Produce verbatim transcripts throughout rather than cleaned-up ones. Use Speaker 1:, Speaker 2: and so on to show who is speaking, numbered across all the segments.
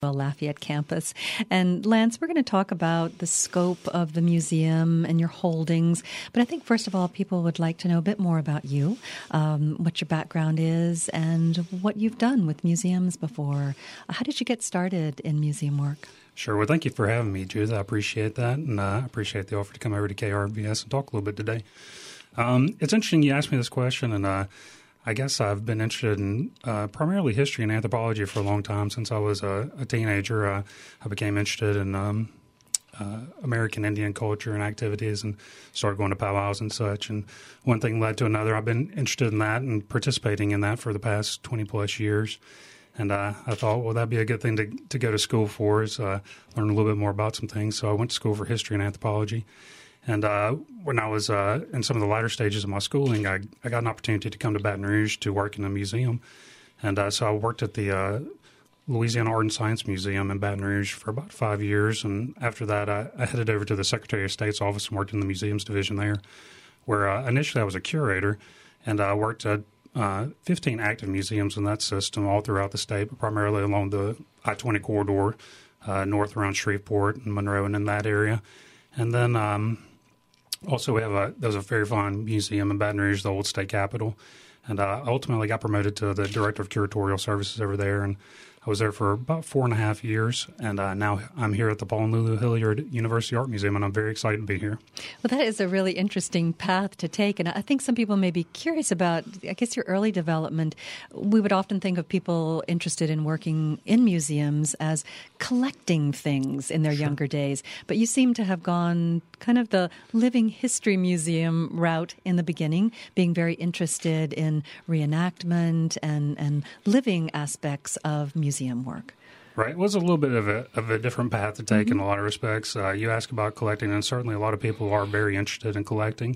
Speaker 1: Lafayette campus. And Lance, we're going to talk about the scope of the museum and your holdings. But I think, first of all, people would like to know a bit more about you, um, what your background is, and what you've done with museums before. How did you get started in museum work?
Speaker 2: Sure. Well, thank you for having me, Judith. I appreciate that, and uh, I appreciate the offer to come over to K R V S and talk a little bit today. Um, it's interesting you asked me this question, and uh, I guess I've been interested in uh, primarily history and anthropology for a long time. Since I was a, a teenager, uh, I became interested in um, uh, American Indian culture and activities and started going to powwows and such. And one thing led to another. I've been interested in that and participating in that for the past twenty-plus years. And uh, I thought, well, that'd be a good thing to, to go to school for, is uh, learn a little bit more about some things. So I went to school for history and anthropology. And uh, when I was uh, in some of the latter stages of my schooling, I, I got an opportunity to come to Baton Rouge to work in a museum. And uh, so I worked at the uh, Louisiana Art and Science Museum in Baton Rouge for about five years. And after that, I, I headed over to the Secretary of State's office and worked in the museums division there, where uh, initially I was a curator. And I worked at uh, fifteen active museums in that system all throughout the state, but primarily along the I twenty corridor, uh, north around Shreveport and Monroe and in that area. And then um, also we have a there's a very fine museum in Baton Rouge, the old state capitol. And I uh, ultimately got promoted to the director of curatorial services over there. And I was there for about four and a half years, and uh, now I'm here at the Paul and Lulu Hilliard University Art Museum, and I'm very excited to be here.
Speaker 1: Well, that is a really interesting path to take, and I think some people may be curious about, I guess, your early development. We would often think of people interested in working in museums as collecting things in their sure. younger days, but you seem to have gone kind of the living history museum route in the beginning, being very interested in reenactment and, and living aspects of museum museum work.
Speaker 2: Right. It was a little bit of a, of a different path to take mm-hmm. in a lot of respects. Uh, you ask about collecting, and certainly a lot of people are very interested in collecting.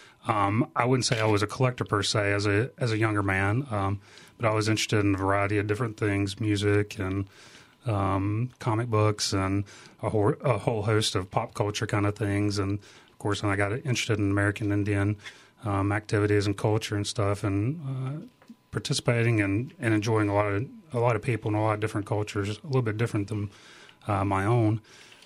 Speaker 2: Um, I wouldn't say I was a collector per se as a as a younger man, um, but I was interested in a variety of different things, music and um, comic books and a whole, a whole host of pop culture kind of things. And, of course, when I got interested in American Indian um, activities and culture and stuff, and uh, participating and, and enjoying a lot of a lot of people and a lot of different cultures, a little bit different than uh, my own.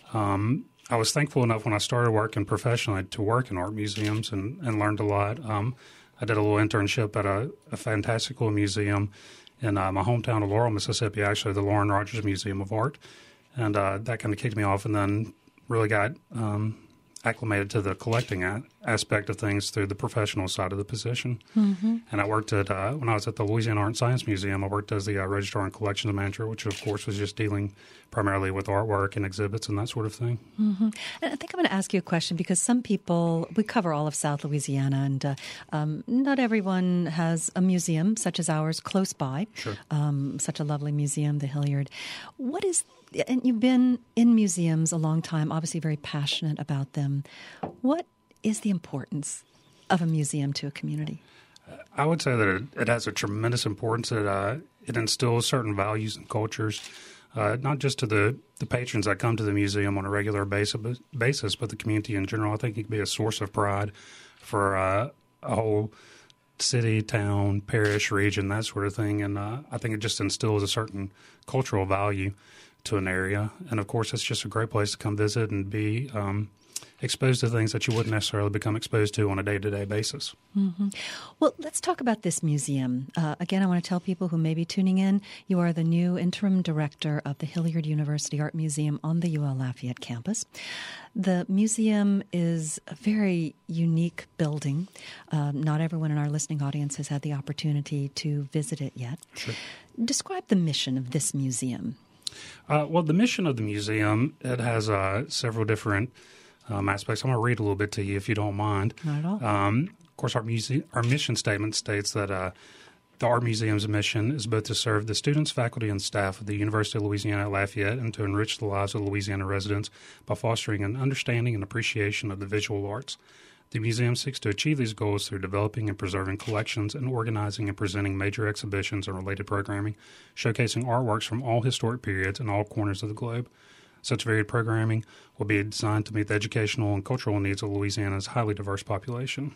Speaker 2: Um, I was thankful enough when I started working professionally to work in art museums and, and learned a lot. Um, I did a little internship at a, a fantastical museum in uh, my hometown of Laurel, Mississippi, actually the Lauren Rogers Museum of Art, and uh, that kind of kicked me off, and then really got um, acclimated to the collecting a- aspect of things through the professional side of the position. Mm-hmm. And I worked at, uh, when I was at the Louisiana Art and Science Museum, I worked as the uh, registrar and collections manager, which of course was just dealing primarily with artwork and exhibits and that sort of thing.
Speaker 1: Mm-hmm. And I think I'm going to ask you a question because some people, we cover all of South Louisiana, and uh, um, not everyone has a museum such as ours close by.
Speaker 2: Sure.
Speaker 1: Um, such a lovely museum, the Hilliard. What is And you've been in museums a long time, obviously very passionate about them. What is the importance of a museum to a community?
Speaker 2: I would say that it, it has a tremendous importance. It, uh, it instills certain values and cultures, uh, not just to the, the patrons that come to the museum on a regular basis, basis, but the community in general. I think it can be a source of pride for uh, a whole city, town, parish, region, that sort of thing. And uh, I think it just instills a certain cultural value to an area. And, of course, it's just a great place to come visit and be um, exposed to things that you wouldn't necessarily become exposed to on a day-to-day basis.
Speaker 1: Mm-hmm. Well, let's talk about this museum. Uh, again, I want to tell people who may be tuning in, you are the new interim director of the Hilliard University Art Museum on the U L Lafayette campus. The museum is a very unique building. Um, not everyone in our listening audience has had the opportunity to visit it yet.
Speaker 2: Sure.
Speaker 1: Describe the mission of this museum.
Speaker 2: Uh, well, the mission of the museum, it has uh, several different um, aspects. I'm going to read a little bit to you if you don't mind.
Speaker 1: Not at all.
Speaker 2: Um, of course, our, muse- our mission statement states that uh, the Art Museum's mission is both to serve the students, faculty, and staff of the University of Louisiana at Lafayette and to enrich the lives of Louisiana residents by fostering an understanding and appreciation of the visual arts. The museum seeks to achieve these goals through developing and preserving collections and organizing and presenting major exhibitions and related programming, showcasing artworks from all historic periods and all corners of the globe. Such varied programming will be designed to meet the educational and cultural needs of Louisiana's highly diverse population.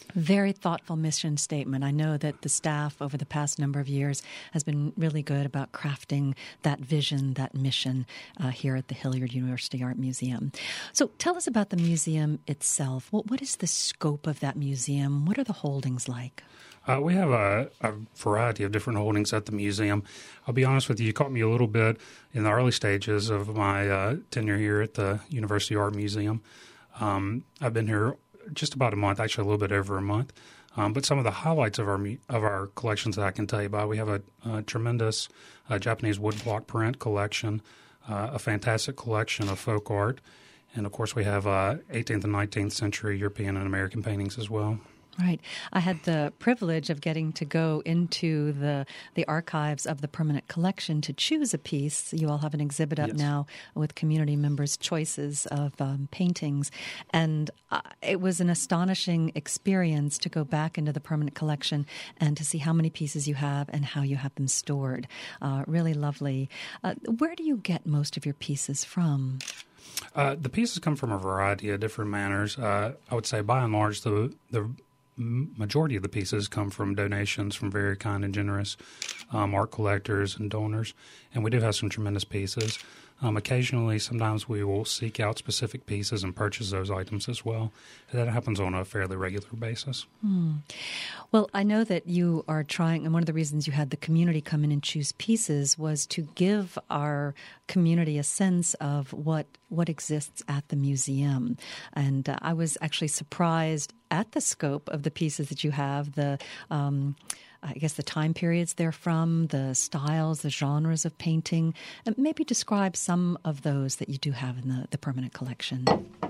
Speaker 1: Very thoughtful mission statement. I know that the staff over the past number of years has been really good about crafting that vision, that mission uh, here at the Hilliard University Art Museum. So tell us about the museum itself. What, what is the scope of that museum? What are the holdings like?
Speaker 2: Uh, we have a, a variety of different holdings at the museum. I'll be honest with you, you caught me a little bit in the early stages of my uh, tenure here at the University Art Museum. Um, I've been here just about a month, actually a little bit over a month. Um, but some of the highlights of our of our collections that I can tell you about, we have a, a tremendous uh, Japanese woodblock print collection, uh, a fantastic collection of folk art, and of course we have uh, eighteenth and nineteenth century European and American paintings as well.
Speaker 1: Right. I had the privilege of getting to go into the the archives of the permanent collection to choose a piece. You all have an exhibit up
Speaker 2: Yes.
Speaker 1: now with community members' choices of um, paintings. And uh, it was an astonishing experience to go back into the permanent collection and to see how many pieces you have and how you have them stored. Uh, really lovely. Uh, where do you get most of your pieces from?
Speaker 2: Uh, the pieces come from a variety of different manners. Uh, I would say by and large the the majority of the pieces come from donations from very kind and generous um, art collectors and donors, and we do have some tremendous pieces. Um, occasionally, sometimes we will seek out specific pieces and purchase those items as well. And that happens on a fairly regular basis.
Speaker 1: Hmm. Well, I know that you are trying, and one of the reasons you had the community come in and choose pieces was to give our community a sense of what what exists at the museum. And uh, I was actually surprised at the scope of the pieces that you have, the um, I guess the time periods they're from, the styles, the genres of painting. And maybe describe some of those that you do have in the, the permanent collection.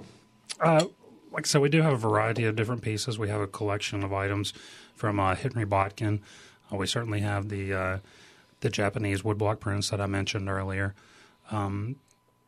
Speaker 2: Uh, like I said, we do have a variety of different pieces. We have a collection of items from uh, Henry Botkin. Uh, we certainly have the uh, the Japanese woodblock prints that I mentioned earlier. Um,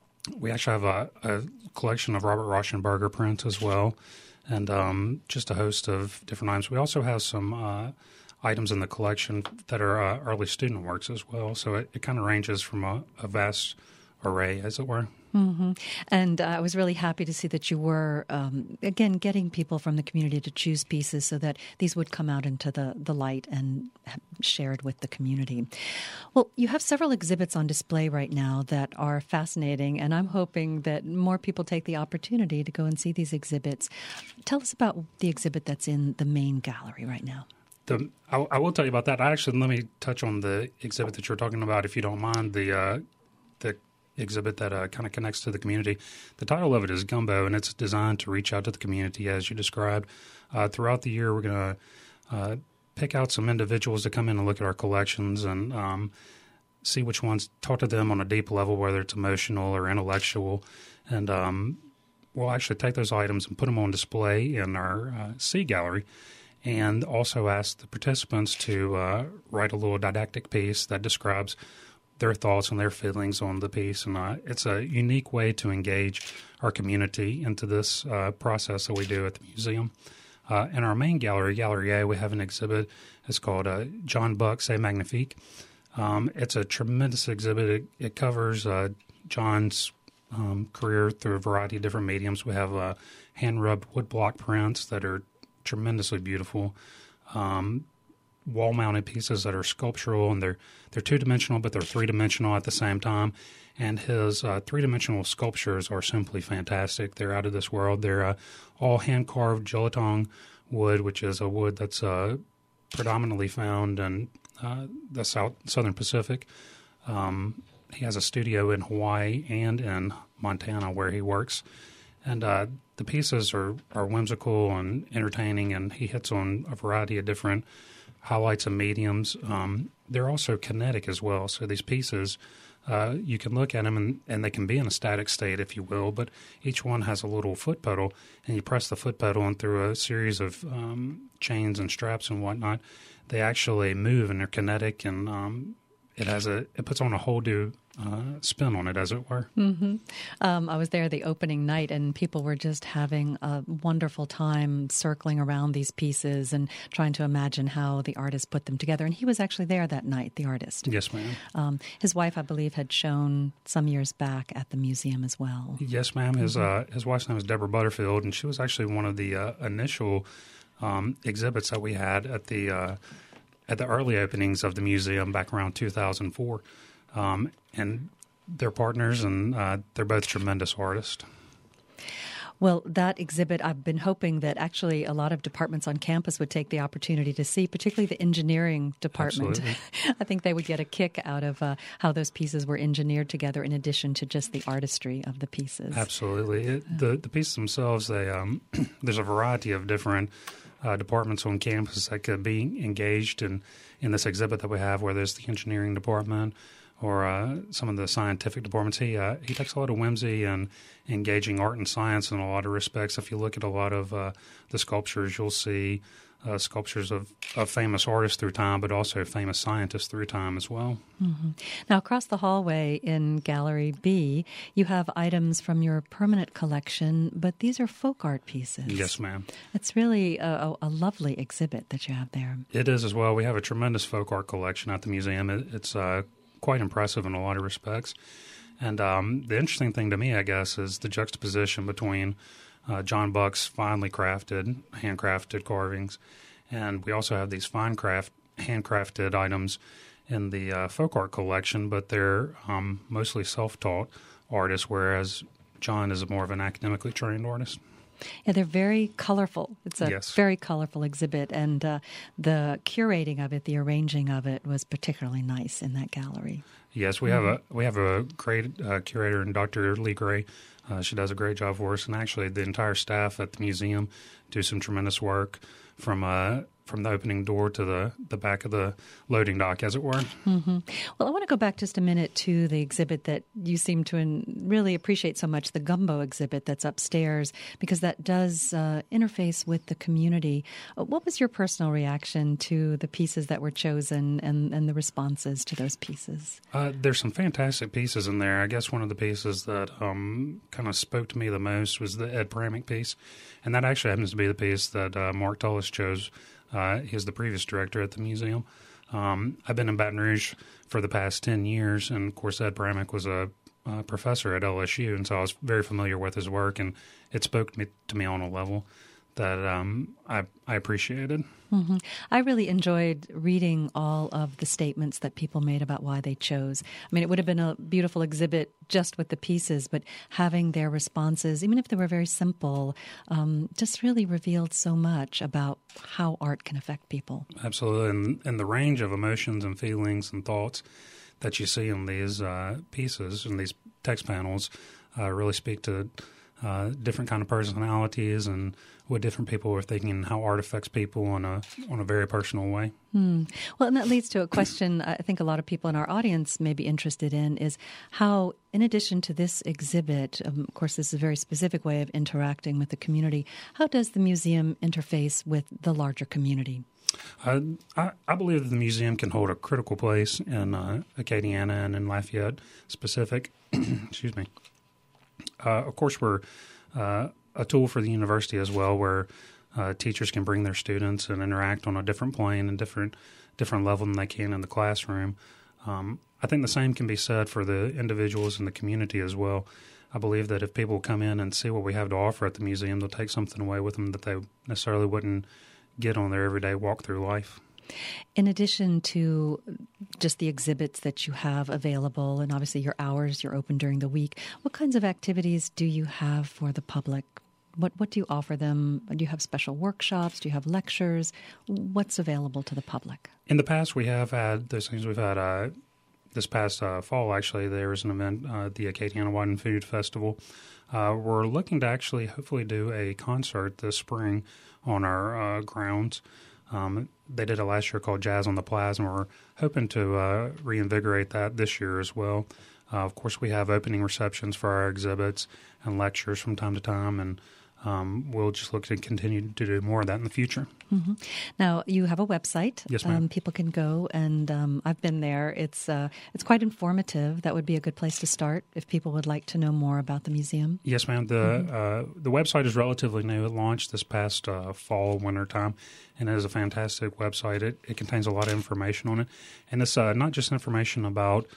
Speaker 2: we actually have a, a collection of Robert Rauschenberger prints as well, and um, just a host of different items. We also have some uh, items in the collection that are uh, early student works as well. So it, it kind of ranges from a, a vast array, as it were.
Speaker 1: Mm-hmm. And uh, I was really happy to see that you were, um, again, getting people from the community to choose pieces so that these would come out into the, the light and shared with the community. Well, you have several exhibits on display right now that are fascinating, and I'm hoping that more people take the opportunity to go and see these exhibits. Tell us about the exhibit that's in the main gallery right now.
Speaker 2: The, I, I will tell you about that. Actually, let me touch on the exhibit that you're talking about, if you don't mind, the uh, the exhibit that uh, kind of connects to the community. The title of it is Gumbo, and it's designed to reach out to the community, as you described. Uh, throughout the year, we're going to uh, pick out some individuals to come in and look at our collections and um, see which ones talk to them on a deep level, whether it's emotional or intellectual. And um, we'll actually take those items and put them on display in our uh, C gallery, and also ask the participants to uh, write a little didactic piece that describes their thoughts and their feelings on the piece. And uh, it's a unique way to engage our community into this uh, process that we do at the museum. Uh, in our main gallery, Gallery A, we have an exhibit. It's called uh, John Buck, C'est Magnifique. Um, it's a tremendous exhibit. It, it covers uh, John's um, career through a variety of different mediums. We have uh, hand-rubbed woodblock prints that are tremendously beautiful, um, wall-mounted pieces that are sculptural, and they're they're two-dimensional, but they're three-dimensional at the same time. And his uh, three-dimensional sculptures are simply fantastic. They're out of this world. They're uh, all hand-carved Jolatong wood, which is a wood that's uh, predominantly found in uh, the South Southern Pacific. Um, he has a studio in Hawaii and in Montana where he works. And uh, the pieces are, are whimsical and entertaining, and he hits on a variety of different highlights and mediums. Um, they're also kinetic as well. So these pieces, uh, you can look at them, and, and they can be in a static state, if you will, but each one has a little foot pedal, and you press the foot pedal, and through a series of um, chains and straps and whatnot, they actually move, and they're kinetic, and um, it has a it puts on a whole new uh, spin on it, as it were.
Speaker 1: Mm-hmm. Um, I was there the opening night, and people were just having a wonderful time circling around these pieces and trying to imagine how the artist put them together. And he was actually there that night, the artist.
Speaker 2: Yes, ma'am.
Speaker 1: Um, his wife, I believe, had shown some years back at the museum as well.
Speaker 2: Yes, ma'am. His uh, his wife's name is Deborah Butterfield, and she was actually one of the uh, initial um, exhibits that we had at the uh, at the early openings of the museum back around two thousand four. Um, and they're partners, and uh, they're both tremendous artists.
Speaker 1: Well, that exhibit, I've been hoping that actually a lot of departments on campus would take the opportunity to see, particularly the engineering department. I think they would get a kick out of uh, how those pieces were engineered together in addition to just the artistry of the pieces.
Speaker 2: Absolutely. It, the, the pieces themselves, they um, there's a variety of different uh, departments on campus that could be engaged in, in this exhibit that we have, whether it's the engineering department or uh, some of the scientific departments. He uh, he takes a lot of whimsy and engaging art and science in a lot of respects. If you look at a lot of uh, the sculptures, you'll see uh, sculptures of, of famous artists through time, but also famous scientists through time as well.
Speaker 1: Mm-hmm. Now, across the hallway in Gallery B, you have items from your permanent collection, but these are folk art pieces.
Speaker 2: Yes, ma'am.
Speaker 1: It's really a, a lovely exhibit that you have there.
Speaker 2: It is as well. We have a tremendous folk art collection at the museum. It, it's uh, quite impressive in a lot of respects. And um, the interesting thing to me, I guess, is the juxtaposition between uh, John Buck's finely crafted, handcrafted carvings, and we also have these fine craft, handcrafted items in the uh, folk art collection, but they're um, mostly self-taught artists, whereas John is more of an academically trained artist.
Speaker 1: Yeah, they're very colorful. It's a
Speaker 2: yes.
Speaker 1: very colorful exhibit, and uh, the curating of it, the arranging of it, was particularly nice in that gallery.
Speaker 2: Yes, we mm-hmm. have a we have a great uh, curator, and Doctor Lee Gray. Uh, she does a great job for us, and actually, the entire staff at the museum do some tremendous work from uh, from the opening door to the, the back of the loading dock, as it were.
Speaker 1: Mm-hmm. Well, I want to go back just a minute to the exhibit that you seem to in, really appreciate so much, the Gumbo exhibit that's upstairs, because that does uh, interface with the community. Uh, what was your personal reaction to the pieces that were chosen and, and the responses to those pieces?
Speaker 2: Uh, there's some fantastic pieces in there. I guess one of the pieces that um, kind of spoke to me the most was the Ed Pramick piece, and that actually happens to be the piece that uh, Mark Tullis chose. Uh, he was the previous director at the museum. Um, I've been in Baton Rouge for the past ten years, and of course Ed Pramick was a, a professor at L S U, and so I was very familiar with his work, and it spoke to me, to me on a level that um, I, I appreciated.
Speaker 1: Mm-hmm. I really enjoyed reading all of the statements that people made about why they chose. I mean, it would have been a beautiful exhibit just with the pieces, but having their responses, even if they were very simple, um, just really revealed so much about how art can affect people.
Speaker 2: Absolutely, and, and the range of emotions and feelings and thoughts that you see in these uh, pieces, in these text panels, uh, really speak to uh, different kind of personalities and what different people are thinking and how art affects people on a on a very personal way.
Speaker 1: Hmm. Well, and that leads to a question I think a lot of people in our audience may be interested in is how, in addition to this exhibit, um, of course, this is a very specific way of interacting with the community, how does the museum interface with the larger community?
Speaker 2: Uh, I, I believe that the museum can hold a critical place in uh, Acadiana and in Lafayette specific. Excuse me. Uh, of course, we're uh, a tool for the university as well, where uh, teachers can bring their students and interact on a different plane and different different level than they can in the classroom. Um, I think the same can be said for the individuals in the community as well. I believe that if people come in and see what we have to offer at the museum, they'll take something away with them that they necessarily wouldn't get on their everyday walk through life.
Speaker 1: In addition to just the exhibits that you have available, and obviously your hours, you're open during the week, what kinds of activities do you have for the public? What what do you offer them? Do you have special workshops? Do you have lectures? What's available to the public?
Speaker 2: In the past, we have had those things. We've had uh, this past uh, fall, actually, there was an event, uh, the Acadiana Wine and Food Festival. Uh, we're looking to actually hopefully do a concert this spring on our uh, grounds. Um, they did a last year called Jazz on the Plaza, and we're hoping to uh, reinvigorate that this year as well. Uh, of course, we have opening receptions for our exhibits and lectures from time to time, and um, we'll just look to continue to do more of that in the future.
Speaker 1: Mm-hmm. Now, you have a website.
Speaker 2: Yes, ma'am.
Speaker 1: Um, people can go, and um, I've been there. It's uh, it's quite informative. That would be a good place to start if people would like to know more about the museum.
Speaker 2: Yes, ma'am. The mm-hmm. uh, the website is relatively new. It launched this past uh, fall, winter time, and it is a fantastic website. It, it contains a lot of information on it, and it's uh, not just information about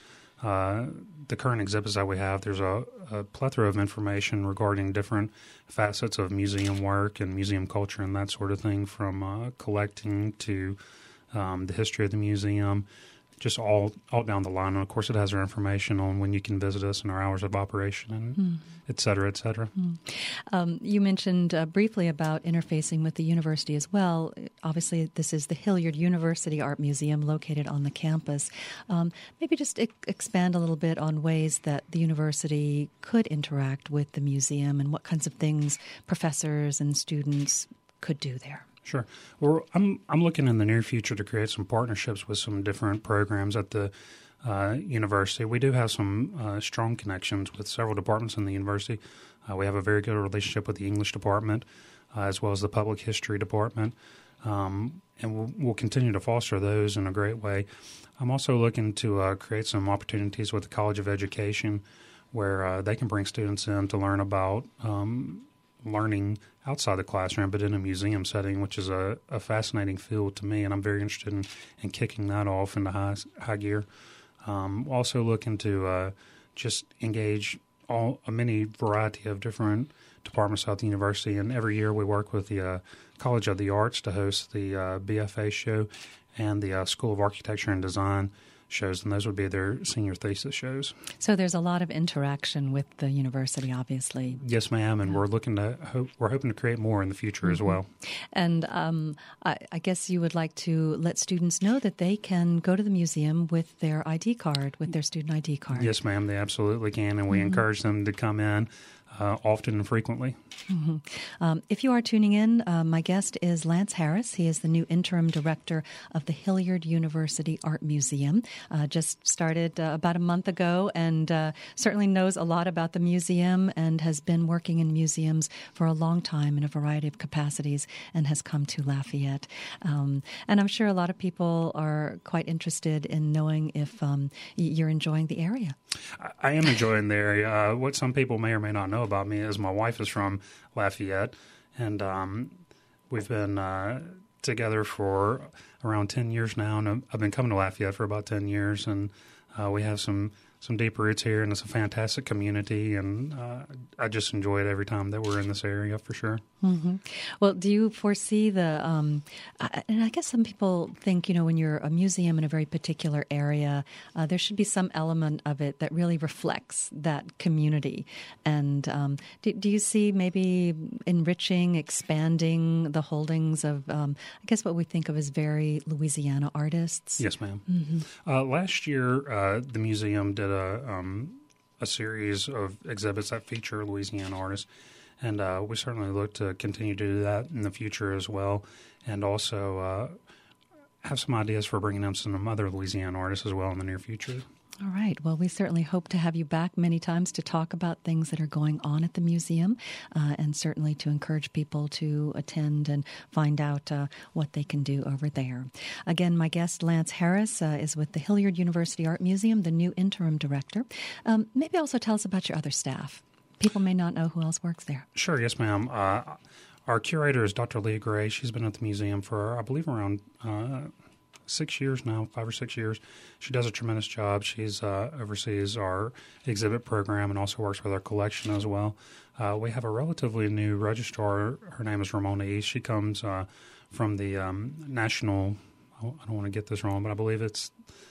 Speaker 2: uh, the current exhibits that we have, there's a, a plethora of information regarding different facets of museum work and museum culture and that sort of thing, from uh, collecting to um, the history of the museum, just all all down the line. And, of course, it has our information on when you can visit us and our hours of operation, and mm. et cetera, et cetera.
Speaker 1: Mm. Um, you mentioned uh, briefly about interfacing with the university as well. Obviously, this is the Hilliard University Art Museum located on the campus. Um, maybe just e- expand a little bit on ways that the university could interact with the museum and what kinds of things professors and students could do there.
Speaker 2: Sure. Well, I'm I'm looking in the near future to create some partnerships with some different programs at the uh, university. We do have some uh, strong connections with several departments in the university. Uh, we have a very good relationship with the English department, uh, as well as the public history department, um, and we'll, we'll continue to foster those in a great way. I'm also looking to uh, create some opportunities with the College of Education, where uh, they can bring students in to learn about um, learning outside the classroom, but in a museum setting, which is a, a fascinating field to me, and I'm very interested in, in kicking that off into high, high gear. Um, also looking to uh, just engage all a many variety of different departments throughout the university, and every year we work with the uh, College of the Arts to host the uh, B F A show and the uh, School of Architecture and Design shows, and those would be their senior thesis shows.
Speaker 1: So there's a lot of interaction with the university, obviously.
Speaker 2: Yes, ma'am, and yeah. we're looking to hope, we're hoping to create more in the future mm-hmm. as well.
Speaker 1: And um, I, I guess you would like to let students know that they can go to the museum with their I D card, with their student I D card.
Speaker 2: Yes, ma'am, they absolutely can, and we mm-hmm. encourage them to come in Uh, often and frequently.
Speaker 1: Mm-hmm. Um, if you are tuning in, uh, my guest is Lance Harris. He is the new interim director of the Hilliard University Art Museum. Uh, just started uh, about a month ago, and uh, certainly knows a lot about the museum and has been working in museums for a long time in a variety of capacities and has come to Lafayette. Um, and I'm sure a lot of people are quite interested in knowing if um, you're enjoying the area.
Speaker 2: I am enjoying the area. Uh, what some people may or may not know about me is my wife is from Lafayette, and um, we've been uh, together for around ten years now, and I've been coming to Lafayette for about ten years, and uh, we have some, some deep roots here, and it's a fantastic community, and uh, I just enjoy it every time that we're in this area for sure.
Speaker 1: Mm-hmm. Well, do you foresee the, um, and I guess some people think, you know, when you're a museum in a very particular area, uh, there should be some element of it that really reflects that community. And um, do, do you see maybe enriching, expanding the holdings of, um, I guess what we think of as very Louisiana artists?
Speaker 2: Yes, ma'am.
Speaker 1: Mm-hmm.
Speaker 2: Uh, last year, uh, the museum did a, um, a series of exhibits that feature Louisiana artists. And uh, we certainly look to continue to do that in the future as well, and also uh, have some ideas for bringing in some other Louisiana artists as well in the near future.
Speaker 1: All right. Well, we certainly hope to have you back many times to talk about things that are going on at the museum, uh, and certainly to encourage people to attend and find out uh, what they can do over there. Again, my guest, Lance Harris, uh, is with the Hilliard University Art Museum, the new interim director. Um, maybe also tell us about your other staff. People may not know who else works there.
Speaker 2: Sure, yes, ma'am. Uh, our curator is Doctor Leah Gray. She's been at the museum for, I believe, around uh, six years now, five or six years. She does a tremendous job. She's uh, oversees our exhibit program and also works with our collection as well. Uh, we have a relatively new registrar. Her name is Ramona East. She comes uh, from the um, National, I don't want to get this wrong, but I believe it's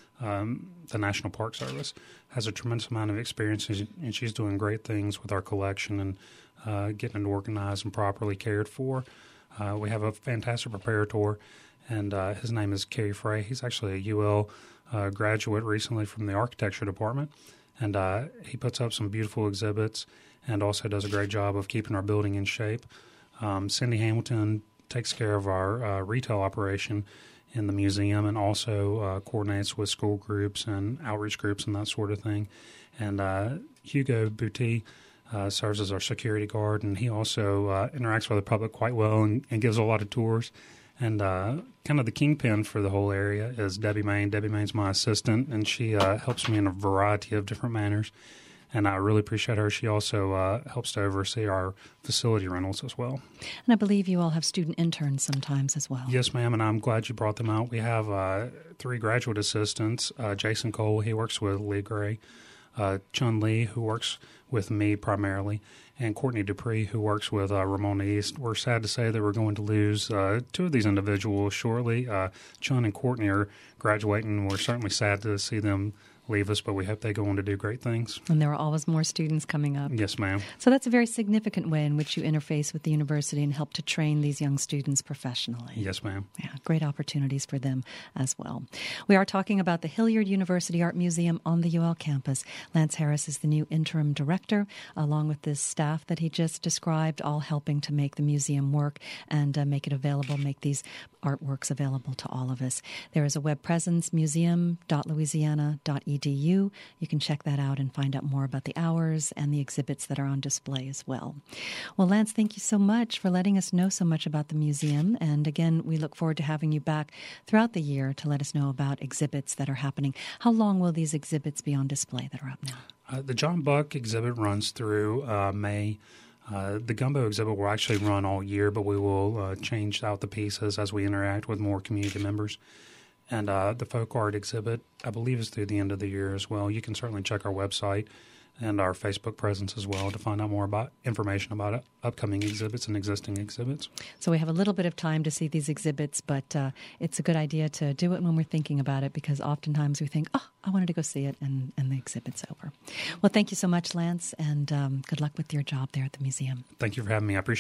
Speaker 2: Um, the National Park Service, has a tremendous amount of experience, and she's doing great things with our collection and uh, getting it organized and properly cared for. Uh, we have a fantastic preparator, and uh, his name is Kerry Frey. He's actually a U L uh, graduate recently from the architecture department, and uh, he puts up some beautiful exhibits and also does a great job of keeping our building in shape. Um, Cindy Hamilton takes care of our uh, retail operation in the museum, and also uh, coordinates with school groups and outreach groups and that sort of thing. And uh, Hugo Bouty uh, serves as our security guard, and he also uh, interacts with the public quite well and, and gives a lot of tours. And uh, kind of the kingpin for the whole area is Debbie Main. Debbie Main's my assistant, and she uh, helps me in a variety of different manners. and I really appreciate her. She also uh, helps to oversee our facility rentals as well.
Speaker 1: And I believe you all have student interns sometimes as well.
Speaker 2: Yes, ma'am, and I'm glad you brought them out. We have uh, three graduate assistants. Uh, Jason Cole, he works with Lee Gray. Uh, Chun Lee, who works with me primarily, and Courtney Dupree, who works with uh, Ramona East. We're sad to say that we're going to lose uh, two of these individuals shortly. Uh, Chun and Courtney are graduating. We're certainly sad to see them leave us, but we hope they go on to do great things.
Speaker 1: And there are always more students coming up.
Speaker 2: Yes, ma'am.
Speaker 1: So that's a very significant way in which you interface with the university and help to train these young students professionally.
Speaker 2: Yes, ma'am.
Speaker 1: Yeah, great opportunities for them as well. We are talking about the Hilliard University Art Museum on the U L campus. Lance Harris is the new interim director, along with the staff that he just described, all helping to make the museum work and uh, make it available, make these artworks available to all of us. There is a web presence, museum dot louisiana dot e d u. You can check that out and find out more about the hours and the exhibits that are on display as well. Well, Lance, thank you so much for letting us know so much about the museum. And again, we look forward to having you back throughout the year to let us know about exhibits that are happening. How long will these exhibits be on display that are up now?
Speaker 2: Uh, the John Buck exhibit runs through uh, May. Uh, the Gumbo exhibit will actually run all year, but we will uh, change out the pieces as we interact with more community members. And uh, the folk art exhibit, I believe, is through the end of the year as well. You can certainly check our website and our Facebook presence as well to find out more about information about it, upcoming exhibits and existing exhibits.
Speaker 1: So we have a little bit of time to see these exhibits, but uh, it's a good idea to do it when we're thinking about it, because oftentimes we think, oh, I wanted to go see it, and, and the exhibit's over. Well, thank you so much, Lance, and um, good luck with your job there at the museum.
Speaker 2: Thank you for having me. I appreciate it.